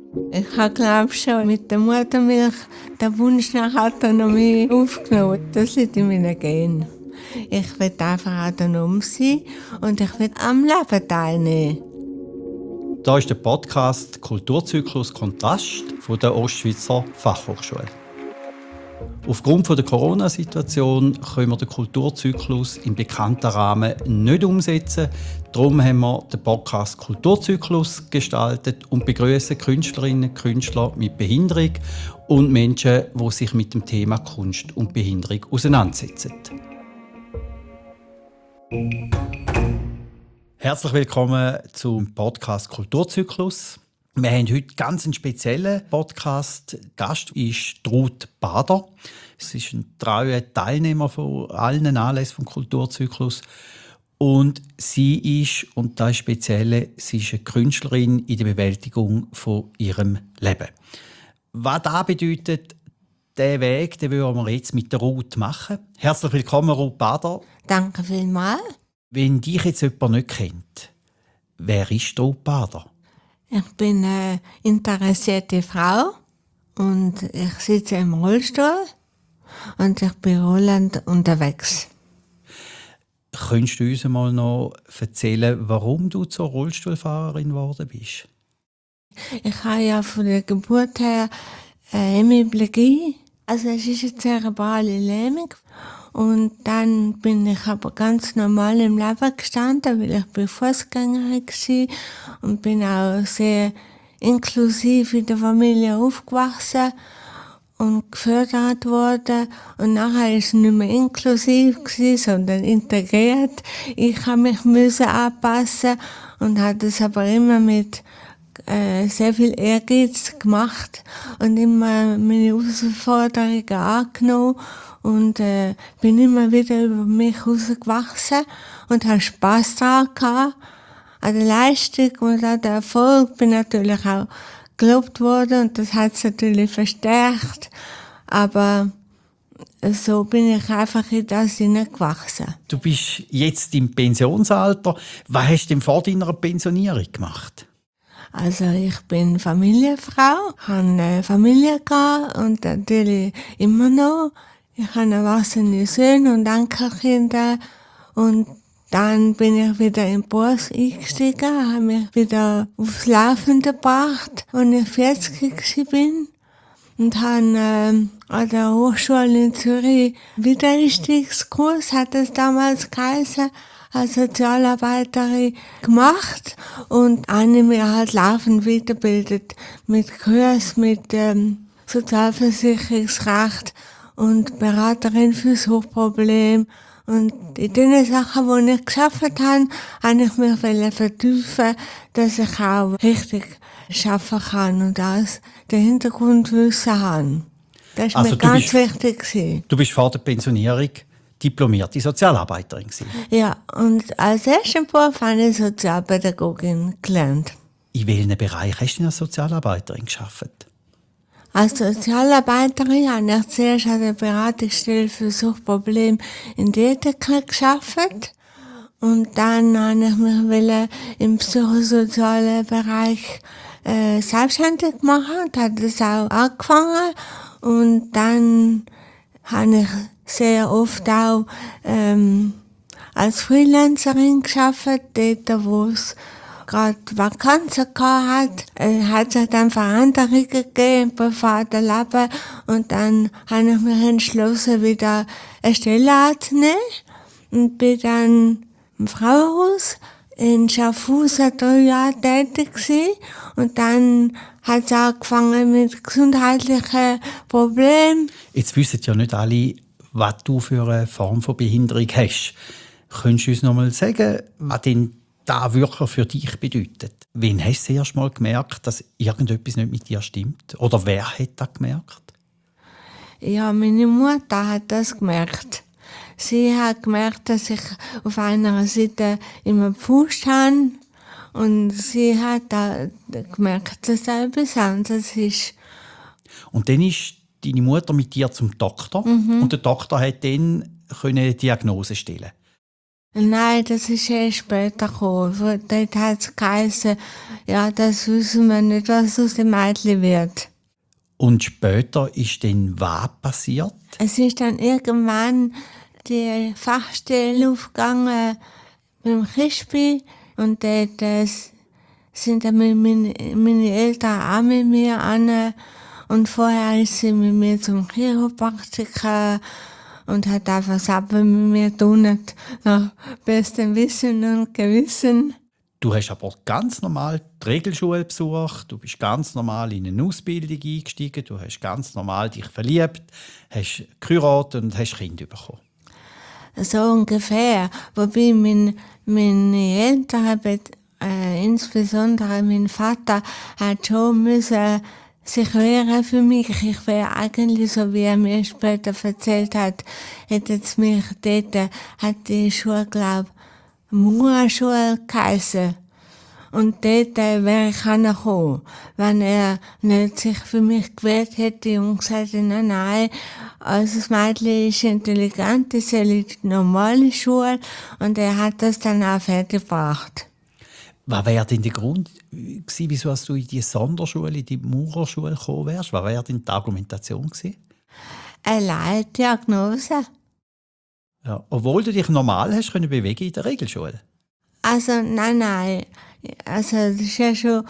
Ich habe, glaube ich, schon mit der Muttermilch den Wunsch nach Autonomie aufgenommen. Das liegt in meinen Genen. Ich will einfach autonom sein und ich will am Leben teilnehmen. Da ist der Podcast «Kulturzyklus Kontrast» von der Ostschweizer Fachhochschule. Aufgrund der Corona-Situation können wir den Kulturzyklus im bekannten Rahmen nicht umsetzen. Darum haben wir den Podcast «Kulturzyklus» gestaltet und begrüßen Künstlerinnen und Künstler mit Behinderung und Menschen, die sich mit dem Thema Kunst und Behinderung auseinandersetzen. Herzlich willkommen zum Podcast «Kulturzyklus». Wir haben heute ganz einen speziellen Podcast. Gast ist Ruth Bader. Sie ist ein treuer Teilnehmer von allen Anlässen vom Kulturzyklus. Und sie ist, und das ist speziell, sie ist eine Künstlerin in der Bewältigung von ihrem Leben. Was das bedeutet, diesen Weg, den wollen wir jetzt mit der Ruth machen. Herzlich willkommen, Ruth Bader. Danke vielmals. Wenn dich jetzt jemand nicht kennt, wer ist Ruth Bader? Ich bin eine interessierte Frau und ich sitze im Rollstuhl und ich bin rollend unterwegs. Könntest du uns einmal noch erzählen, warum du zur Rollstuhlfahrerin geworden bist? Ich habe ja von der Geburt her Hemiplegie, also es ist eine zerebrale Lähmung. Und dann bin ich aber ganz normal im Leben gestanden, weil ich bin Fußgängerin war und bin auch sehr inklusiv in der Familie aufgewachsen und gefördert worden. Und nachher war es nicht mehr inklusiv, sondern integriert. Ich musste mich anpassen und habe das aber immer mit sehr viel Ehrgeiz gemacht und immer meine Herausforderungen angenommen. Und bin immer wieder über mich herausgewachsen und habe Spass daran gehabt. An der Leistung und an der Erfolg bin natürlich auch gelobt worden und das hat es natürlich verstärkt. Aber so bin ich einfach in das hineingewachsen. Du bist jetzt im Pensionsalter. Was hast du denn vor deiner Pensionierung gemacht? Also ich bin Familienfrau, habe eine Familie gehabt und natürlich immer noch. Ich habe erwachsene Söhne und Enkelkinder und dann bin ich wieder in den Beruf eingestiegen, habe mich wieder aufs Laufende gebracht, als ich 40 war und habe an der Hochschule in Zürich Wiedereinstiegskurs, hat es damals geheißen, als Sozialarbeiterin gemacht und habe mich halt laufend weitergebildet mit Kurs, mit Sozialversicherungsrecht und Beraterin für Suchtprobleme. Und in den Sachen, die ich geschafft habe, habe ich mich vertiefen, dass ich auch richtig arbeiten kann und das den Hintergrundwissen habe. Das war mir ganz wichtig. Du bist vor der Pensionierung diplomierte Sozialarbeiterin gewesen. Ja, und als ersten Beruf habe ich Sozialpädagogin gelernt. In welchem Bereich hast du denn als Sozialarbeiterin gearbeitet? Als Sozialarbeiterin habe ich zuerst an der Beratungsstelle für Suchtprobleme in Dietikon gearbeitet. Und dann habe ich mich im psychosozialen Bereich selbstständig machen und habe das auch angefangen. Und dann habe ich sehr oft auch als Freelancerin gearbeitet, dort wo es gerade Vakanzen gehabt hat sich dann Veränderungen gegeben im privaten Leben und dann habe ich mich entschlossen, wieder eine Stelle anzunehmen und bin dann im Frauenhaus in Schaffhausen 3 Jahre tätig gewesen. Und dann hat es angefangen mit gesundheitlichen Problemen. Jetzt wissen ja nicht alle, was du für eine Form von Behinderung hast. Könntest du uns noch mal sagen, was denn das wirklich für dich bedeutet? Wann hast du das erste Mal gemerkt, dass irgendetwas nicht mit dir stimmt? Oder wer hat das gemerkt? Ja, meine Mutter hat das gemerkt. Sie hat gemerkt, dass ich auf einer Seite immer gepfuscht habe. Und sie hat gemerkt, dass da etwas anderes ist. Und dann ist deine Mutter mit dir zum Doktor. Und der Doktor hat dann eine Diagnose stellen. Nein, das ist erst später gekommen. Dort hat es geheißen, ja, das wissen wir nicht, was aus dem Mädchen wird. Und später ist dann was passiert? Es ist dann irgendwann die Fachstelle aufgegangen mit dem Kispi und dort sind dann meine Eltern auch mit mir an und vorher ist sie mit mir zum Chiropraktiker und hat einfach Sachen mit mir getan, nach bestem Wissen und Gewissen. Du hast aber ganz normal die Regelschule besucht, du bist ganz normal in eine Ausbildung eingestiegen, du hast ganz normal dich verliebt, hast geheiratet und hast Kinder bekommen. So ungefähr. Wobei meine Eltern, insbesondere mein Vater, hat schon müssen sich wehren für mich. Ich wäre eigentlich, so wie er mir später erzählt hat, hätte es mich dort, hat die Schule, glaube ich, Maurerschule geheissen. Und dort wäre ich angekommen, wenn er nicht sich für mich gewählt hätte und gesagt hätte, nein, also das Mädchen ist intelligent, das soll in die normale Schule. Und er hat das dann auch fertig gebracht. Was wäre denn der Grund gewesen, wieso du in die Sonderschule, in die Maurerschule gekommen wärst? Was wäre denn die Argumentation gewesen? Eine Leitdiagnose. Ja, obwohl du dich normal hast können bewegen in der Regelschule. Also, nein. Also, das war ja schon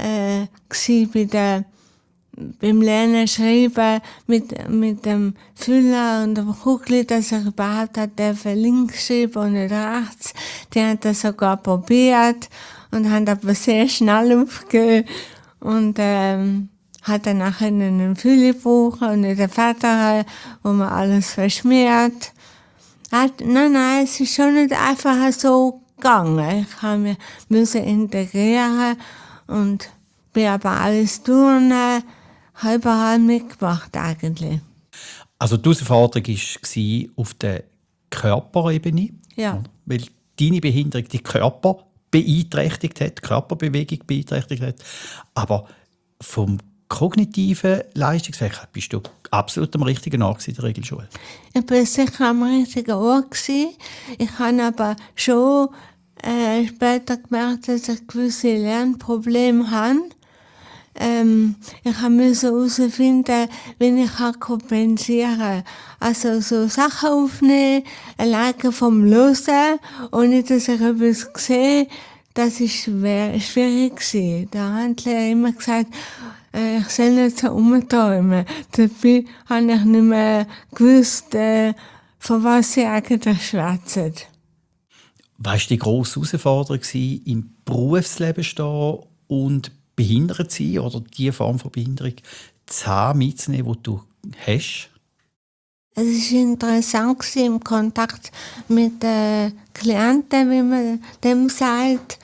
beim Lernen, Schreiben mit dem Füller und dem Kugel, dass ich überhaupt links schreiben und nicht rechts. Die haben das sogar probiert und haben aber sehr schnell aufgegeben und hat dann nachher einen Füller gebraucht und nicht den Vater, wo man alles verschmiert. Nein, es ist schon nicht einfach so gegangen. Ich habe mich integrieren und bin aber alles turnen, habe überall mitgemacht eigentlich. Also die Herausforderung war auf der Körperebene, Ja. weil deine Behinderung die Körper beeinträchtigt hat, die Körperbewegung beeinträchtigt hat. Aber vom kognitiven Leistungsfähigkeit bist du absolut am richtigen Ort in der Regelschule. Ich war sicher am richtigen Ort gewesen. Ich habe aber schon später gemerkt, dass ich gewisse Lernprobleme habe. Ich musste herausfinden, wie ich kompensieren kann. Also so Sachen aufnehmen, alleine vom Hören, ohne dass ich etwas sehe, das war schwierig gewesen. Da haben die Lehrer immer gesagt, ich soll nicht so rumträumen. Dabei habe ich nicht mehr gewusst, von was sie eigentlich schwätzen. Was war die grosse Herausforderung im Berufsleben stehen und behindert sein oder die Form von Behinderung zu haben, mitzunehmen, die du hast? Es war interessant im Kontakt mit den Klienten, wie man dem sagt.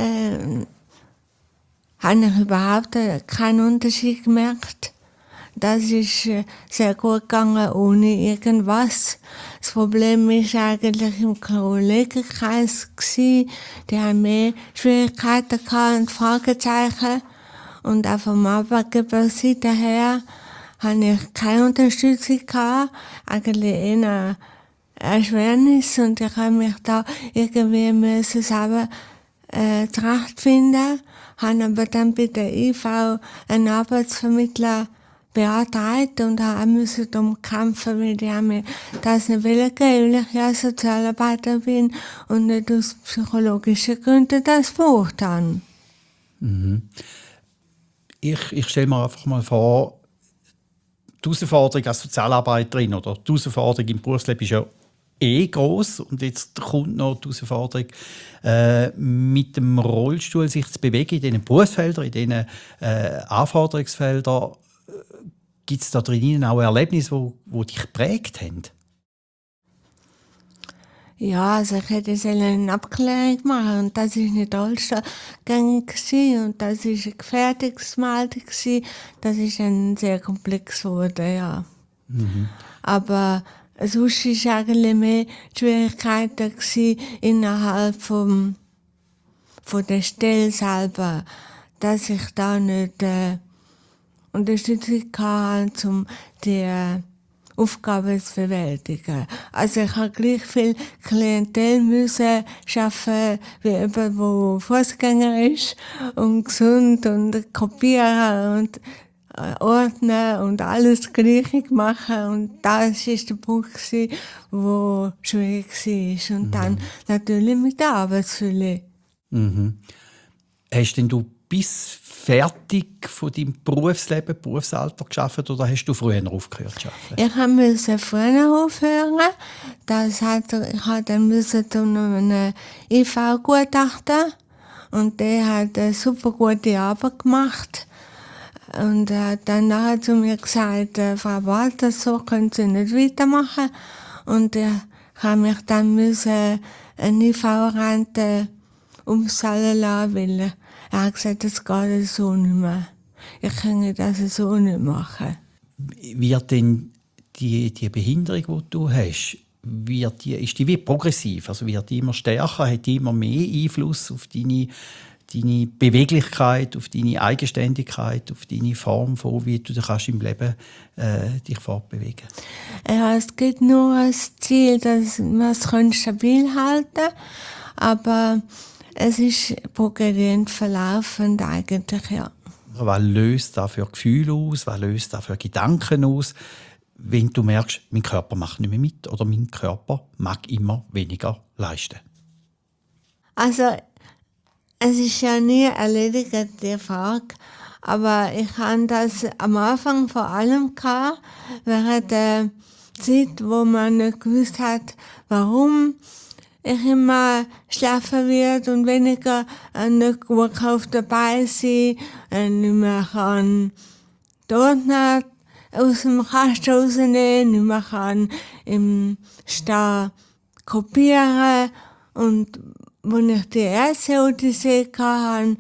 Habe ich überhaupt keinen Unterschied gemerkt. Das ist sehr gut gegangen, ohne irgendwas. Das Problem war eigentlich im Kollegenkreis. Die haben mehr Schwierigkeiten gehabt und Fragezeichen. Und auch vom Arbeitgeberseite her habe ich keine Unterstützung gehabt. Eigentlich eher Erschwernis. Und ich habe mich da irgendwie selber zurechtfinden. Habe aber dann bei der IV einen Arbeitsvermittler beantragt und musste darum kämpfen, weil die haben mir das nicht geben, weil ich ja Sozialarbeiter bin und nicht aus psychologischen Gründen das gebraucht habe. Mhm. Ich stelle mir einfach mal vor, die Herausforderung als Sozialarbeiterin oder die Herausforderung im Berufsleben ist ja gross und jetzt kommt noch die Herausforderung, mit dem Rollstuhl sich zu bewegen in diesen Berufsfeldern, in diesen Anforderungsfeldern. Gibt es da drinnen auch Erlebnisse, die dich geprägt haben? Ja, also ich hätte eine Abklärung machen und das war nicht alles gängig und das war eine Gefährdungsmeldung. Das ist dann sehr komplex geworden, ja. Mhm. Aber sonst war eigentlich mehr die Schwierigkeiten innerhalb von der Stelle selber, dass ich da nicht Unterstützung hatte, um die Aufgaben zu bewältigen. Also ich habe gleich viel Klientel müssen schaffen wie jemand, der Fußgänger ist und gesund und kopieren und ordnen und alles gleich machen. Und das war der Punkt, der schwierig war. Und dann natürlich mit der Arbeitsfülle. Hast denn du bis fertig von deinem Berufsleben, Berufsalter gearbeitet oder hast du früher aufgehört zu arbeiten? Ich musste früher aufhören. Ich musste dann zu einem IV-Gutachter und der hat eine super gute Arbeit gemacht. Und dann hat er zu mir gesagt, Frau Walter, so können Sie nicht weitermachen. Und ich habe mich dann eine IV-Rente umzahlen lassen, weil er hat gesagt, das geht so nicht mehr. Ich kann das so nicht machen. Wird denn die Behinderung, die du hast, ist die wie progressiv? Also wird die immer stärker, hat die immer mehr Einfluss auf deine Beweglichkeit, auf deine Eigenständigkeit, auf deine Form, von wie du dich im Leben dich fortbewegen? Ja, es gibt nur das Ziel, dass man es stabil halten kann, aber es ist progredient verlaufend eigentlich, ja. Was löst das für Gefühle aus? Was löst das für Gedanken aus? Wenn du merkst, mein Körper macht nicht mehr mit oder mein Körper mag immer weniger leisten? Also, es ist ja nie erledigt, die Frage. Aber ich hatte das am Anfang vor allem gehabt, während der Zeit, wo man nicht gewusst hat, warum ich immer schlafen wird und weniger nicht gut auf dabei sein, nicht mehr kann dort nicht aus dem Kasten rausnehmen, nicht mehr kann im Stall kopieren. Und als ich die erste Odyssee hatte,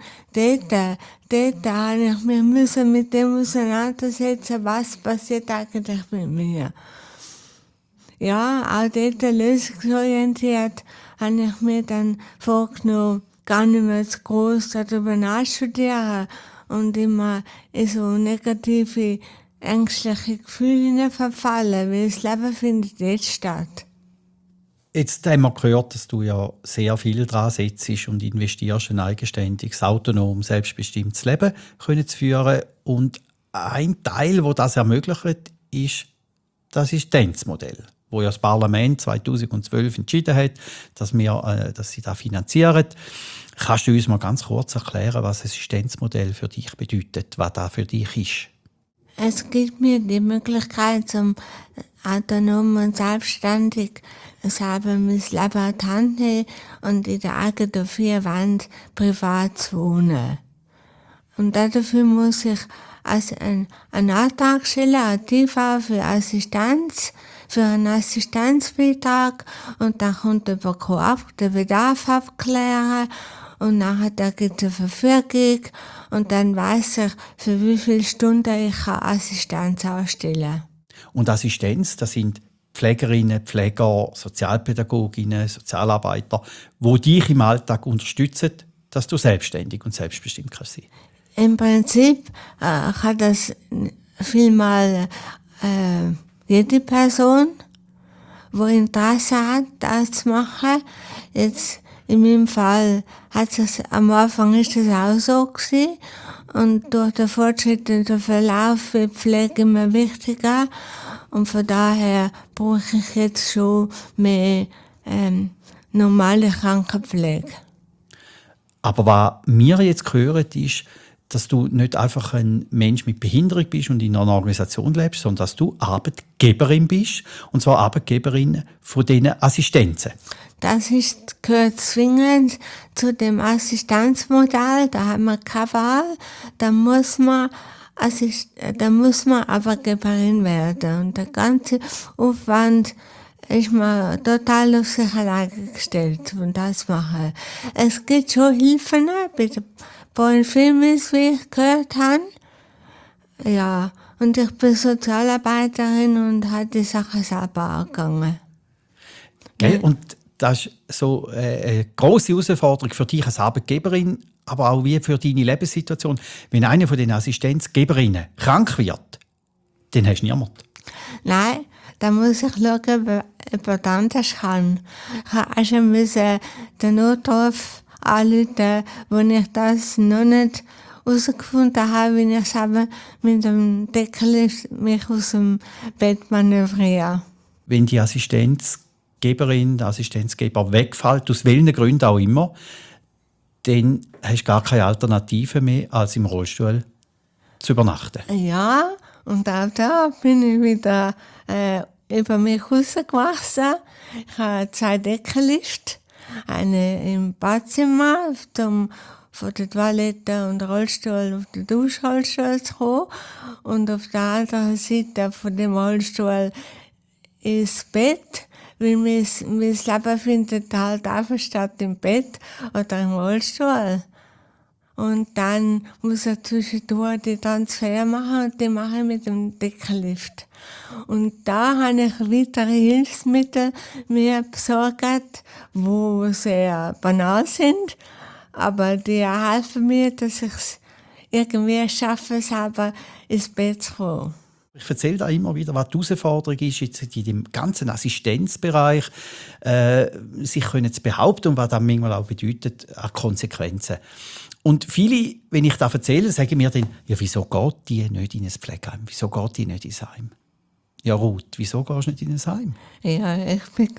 dort habe ich mich mit dem auseinandersetzen, was passiert eigentlich mit mir. Ja, auch dort lösungsorientiert habe ich mir dann vorgenommen, gar nicht mehr zu gross darüber nachzustudieren und immer in so negative, ängstliche Gefühle verfallen, weil das Leben findet jetzt statt. Jetzt haben wir gehört, dass du ja sehr viel daran setzt und investierst, ein eigenständiges, autonom, selbstbestimmtes Leben zu führen. Und ein Teil, der das ermöglicht, ist das Assistenzmodell, wo ja das Parlament 2012 entschieden hat, dass sie das finanzieren. Kannst du uns mal ganz kurz erklären, was das Assistenzmodell für dich bedeutet, was das für dich ist? Es gibt mir die Möglichkeit, zum autonom und selbstständig selber mein Leben an die Hand nehmen und in der eigenen vier Wänden privat zu wohnen. Und dafür muss ich einen Antrag stellen an die TV für Assistenz, für einen Assistenzbeitrag und dann kommt der Coop den Bedarf abklären und nachher gibt es eine Verfügung und dann weiss ich, für wie viele Stunden ich Assistenz ausstellen kann. Und Assistenz, das sind Pflegerinnen, Pfleger, Sozialpädagoginnen, Sozialarbeiter, die dich im Alltag unterstützen, dass du selbstständig und selbstbestimmt kannst sein. Im Prinzip kann das vielmal jede Person, die Interesse hat, das zu machen. Jetzt in meinem Fall am Anfang ist das auch so gewesen. Und durch den Fortschritt und den Verlauf wird Pflege immer wichtiger. Und von daher brauche ich jetzt schon mehr normale Krankenpflege. Aber was wir jetzt hören, ist, dass du nicht einfach ein Mensch mit Behinderung bist und in einer Organisation lebst, sondern dass du Arbeitgeberin bist, und zwar Arbeitgeberin von diesen Assistenzen. Das gehört zwingend zu dem Assistenzmodell, da haben wir keine Wahl, da muss man Arbeitgeberin werden. Und der ganze Aufwand ist man total auf sich alleine gestellt und das machen. Es gibt schon Hilfen bei den Filmen, wie ich gehört habe. Ja, und ich bin Sozialarbeiterin und habe die Sache selber angegangen. Okay, und das ist so eine grosse Herausforderung für dich als Arbeitgeberin, aber auch wie für deine Lebenssituation. Wenn eine von den Assistenzgeberinnen krank wird, dann hast du niemanden. Nein, Da muss ich schauen, ob jemand anders kann. Ich habe auch schon den Notruf anrufen, wo ich das noch nicht herausgefunden habe, wie ich selber mit dem Deckel mich aus dem Bett manövriere. Wenn die Assistenzgeberin, der Assistenzgeber wegfällt, aus welchen Gründen auch immer, dann hast du gar keine Alternative mehr, als im Rollstuhl zu übernachten. Ja, und auch da bin ich wieder über mich rausgewachsen. Ich habe 2 Deckenlisten. Eine im Badzimmer, von der Toilette und Rollstuhl auf den Duschrollstuhl zu kommen. Und auf der anderen Seite von dem Rollstuhl ins Bett, weil mein Leben findet halt einfach statt im Bett oder im Rollstuhl. Und dann muss er zwischendurch die Transfer machen und die mache ich mit dem Deckenlift. Und da habe ich weitere Hilfsmittel mir besorgt, die sehr banal sind, aber die helfen mir, dass ich es irgendwie schaffe, selber ins Bett zu kommen. Ich erzähle da immer wieder, was die Herausforderung ist, jetzt in dem ganzen Assistenzbereich, sich können zu behaupten und was das manchmal auch bedeutet an Konsequenzen. Und viele, wenn ich das erzähle, sagen mir dann, ja, wieso geht die nicht in ein Pflegeheim? Wieso geht die nicht ins Heim? Ja, Ruth, wieso gehst du nicht in ein Heim? Ja, ich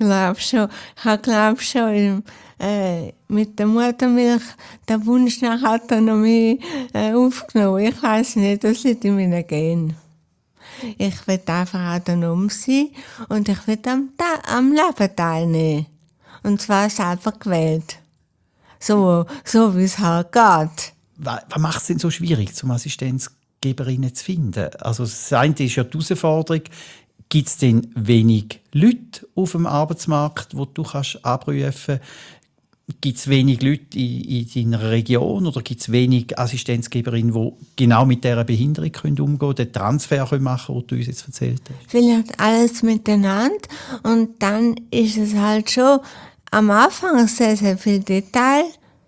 habe schon mit der Muttermilch den Wunsch nach Autonomie aufgenommen. Ich weiß nicht, das liegt in meinen Genen. Ich will einfach autonom sein und ich will am Leben teilnehmen. Und zwar selber gewählt. So wie es halt geht. Was macht es denn so schwierig, zum Assistenzgeberinnen zu finden? Also das eine ist ja die Herausforderung, gibt es denn wenig Leute auf dem Arbeitsmarkt, die du abrufen kannst? Gibt es wenig Leute in deiner Region oder gibt es wenig Assistenzgeberinnen, die genau mit dieser Behinderung umgehen können, den Transfer machen können, den du uns jetzt erzählt hast? Vielleicht alles miteinander und dann ist es halt schon am Anfang sehr, sehr viel Detail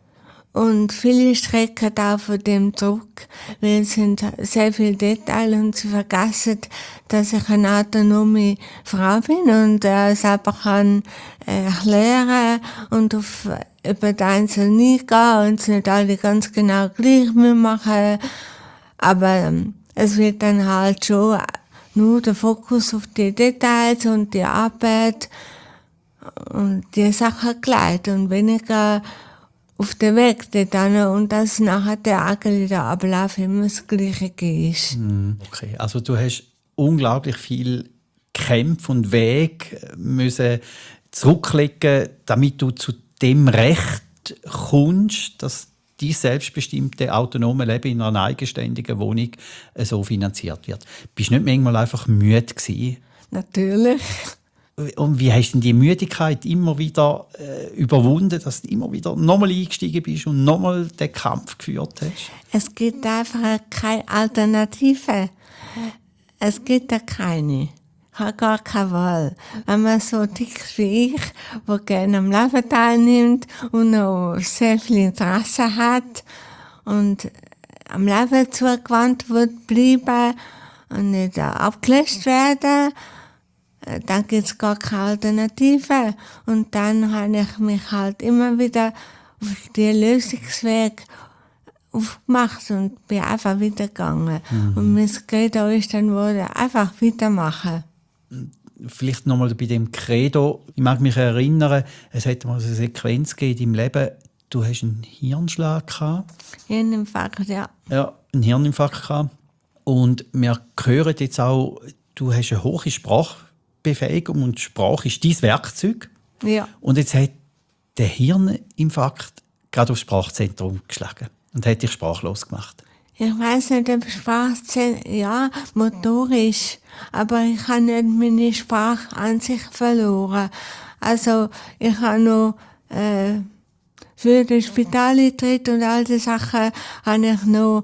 und viele strecken auch von dem zurück, weil es sind sehr viele Details und sie vergessen, dass ich eine autonome Frau bin und selber kann erklären und auf über die Einzelnen eingehen und es nicht alle ganz genau gleich machen. Aber es wird dann halt schon nur der Fokus auf die Details und die Arbeit und die Sache geleitet und weniger auf den Weg dorthin und dass nachher der Ablauf immer das Gleiche ist. Okay, also du hast unglaublich viel Kämpfe und Weg müssen zurücklegen, damit du zu dem Recht kommst, dass dein selbstbestimmte autonome Leben in einer eigenständigen Wohnung so finanziert wird. Bist du nicht manchmal einfach müde gewesen? Natürlich. Und wie hast du denn die Müdigkeit immer wieder überwunden, dass du immer wieder nochmal eingestiegen bist und nochmal den Kampf geführt hast? Es gibt einfach keine Alternative. Es gibt da keine. Ich habe gar keine Wahl. Wenn man so tickt wie ich, der gerne am Leben teilnimmt und noch sehr viel Interesse hat und am Leben zugewandt wird bleiben und nicht abgelöst werden, dann gibt es gar keine Alternative. Und dann habe ich mich halt immer wieder auf den Lösungsweg aufgemacht und bin einfach weitergegangen. Und mein Credo ist dann wurde einfach weitermachen. Vielleicht nochmal bei dem Credo. Ich mag mich erinnern, es hat mal eine Sequenz gegeben im Leben. Du hast einen Hirnschlag gehabt. Hirninfarkt, ja. Ja, einen Hirninfarkt gehabt. Und wir hören jetzt auch, du hast eine hohe Sprachbefähigung und Sprache ist dein Werkzeug. Ja. Und jetzt hat der Hirninfarkt gerade aufs Sprachzentrum geschlagen und hat dich sprachlos gemacht. Ich weiss nicht, ob ja, motorisch, aber ich habe nicht meine Sprache an sich verloren. Also, ich habe noch, für den Spitaleintritt und all die Sachen habe ich noch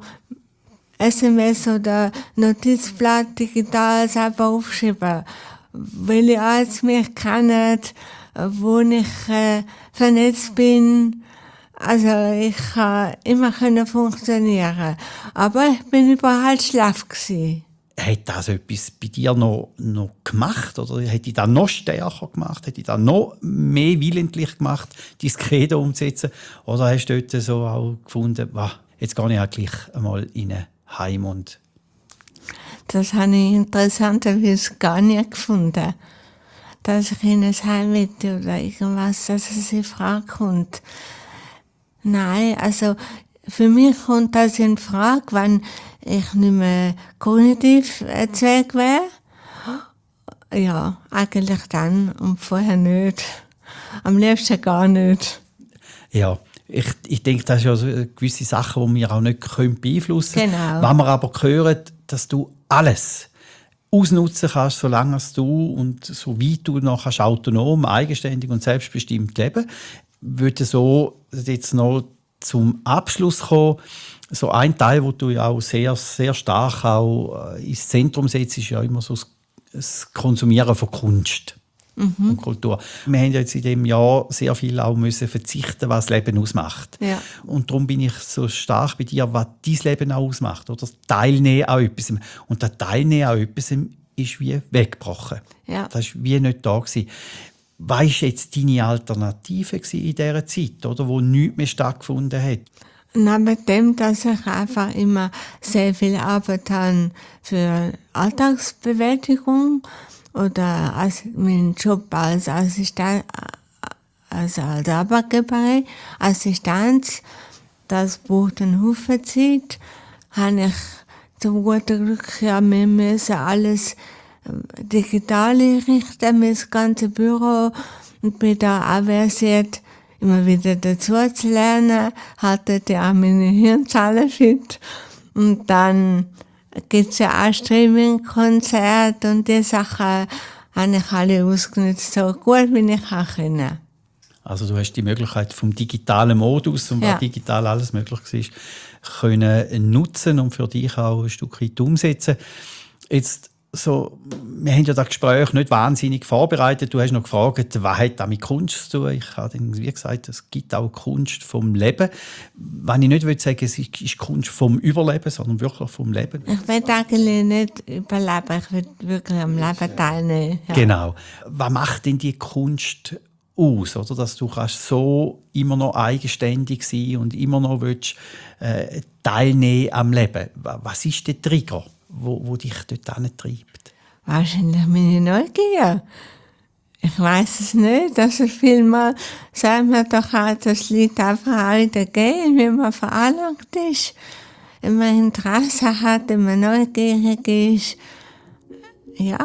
SMS oder Notizblatt digital selber aufgeschrieben, weil ich als mich kennen, wo ich vernetzt bin. Also ich kann immer funktionieren. Aber ich bin überall schlaff gewesen. Hat das etwas bei dir noch gemacht? Oder hat dich das noch stärker gemacht? Hat dich das noch mehr willentlich gemacht, dein Credo umzusetzen? Oder hast du dort so auch gefunden, jetzt gehe ich eigentlich einmal in ein Heim? Und das habe ich interessanterweise gar nicht gefunden. Dass ich in ein Heim möchte oder irgendwas, dass es in Frage kommt. Nein, also für mich kommt das in Frage, wenn ich nicht mehr kognitiv Zweig wäre. Ja, eigentlich dann und vorher nicht. Am liebsten gar nicht. ja, ich denke, das sind ja so gewisse Sachen, die wir auch nicht beeinflussen können. Genau. Wenn wir aber hören, dass du alles ausnutzen kannst, solange du und so weit du noch kannst, autonom, eigenständig und selbstbestimmt leben, würde so jetzt noch zum Abschluss kommen. So ein Teil, wo du ja auch sehr, sehr stark auch ins Zentrum setzt, ist ja immer so das Konsumieren von Kunst und Kultur. Wir haben ja jetzt in diesem Jahr sehr viel auch müssen verzichten, was das Leben ausmacht. Ja. Und darum bin ich so stark bei dir, was dein Leben auch ausmacht. Oder das Teilnehmen an etwas. Und das Teilnehmen an etwas ist wie weggebrochen. Ja. Das war wie nicht da gewesen. Was war jetzt deine Alternative in dieser Zeit, oder, wo nichts mehr stattgefunden hat? Neben dem, dass ich einfach immer sehr viel Arbeit habe für Alltagsbewältigung oder als meinen Job als Assistent, als Arbeitgeberin, Assistenz, das braucht einen Haufen Zeit, habe ich zum guten Glück ja, wir müssen alles digital einrichten, das ganze Büro, und bin da auch versiert, immer wieder dazu zu lernen, hatte auch meine Hirnzellen fit. Und dann gibt es ja auch Streaming-Konzerte und die Sachen habe ich alle ausgenutzt, so gut wie ich auch konnte. Also du hast die Möglichkeit vom digitalen Modus und was digital alles möglich war, können nutzen und für dich auch ein Stück weit umsetzen. Jetzt so, wir haben ja das Gespräch nicht wahnsinnig vorbereitet. Du hast noch gefragt, was hat das mit Kunst zu tun? Ich habe dann wie gesagt, es gibt auch Kunst vom Leben. Wenn ich nicht sagen, es ist Kunst vom Überleben, sondern wirklich vom Leben. Ich will eigentlich nicht überleben, ich will wirklich am Leben teilnehmen. Ja. Genau. Was macht denn die Kunst aus, oder? Dass du kannst so immer noch eigenständig sein und immer noch willst, teilnehmen am Leben? Was ist der Trigger, wo dich dort hintreibt? Wahrscheinlich meine Neugier. Ich weiß es nicht. Also vielmal sagt man doch auch, das liegt einfach auch in der Gegend, wie man veranlagt ist. Wenn man Interesse hat, wenn man neugierig ist. Ja,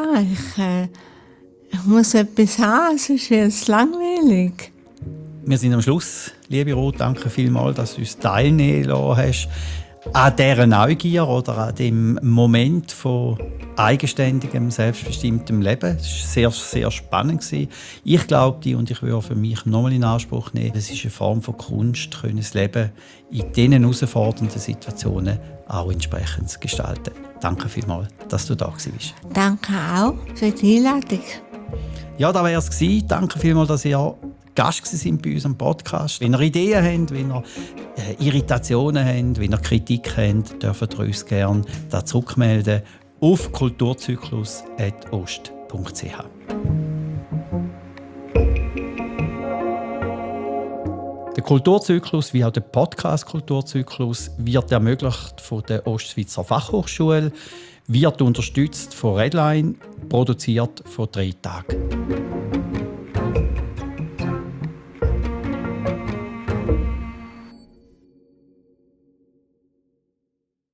ich muss etwas haben, sonst wird es langweilig. Wir sind am Schluss. Liebe Ruth, danke vielmals, dass du uns teilnehmen lassen hast an dieser Neugier oder an dem Moment von eigenständigem, selbstbestimmtem Leben. Es war sehr, sehr spannend. Ich glaube, und ich würde für mich nochmal in Anspruch nehmen, es ist eine Form von Kunst, das Leben in diesen herausfordernden Situationen auch entsprechend zu gestalten. Danke vielmals, dass du da warst. Danke auch für die Einladung. Ja, das wäre es gewesen. Danke vielmals, dass ihr Gast sind bei unserem Podcast. Wenn ihr Ideen habt, wenn ihr Irritationen habt, wenn ihr Kritik habt, dürft ihr uns gerne da zurückmelden auf kulturzyklus@ost.ch. Der Kulturzyklus, wie auch der Podcast Kulturzyklus, wird ermöglicht von der Ostschweizer Fachhochschule, wird unterstützt von Redline, produziert von 3 Tagen.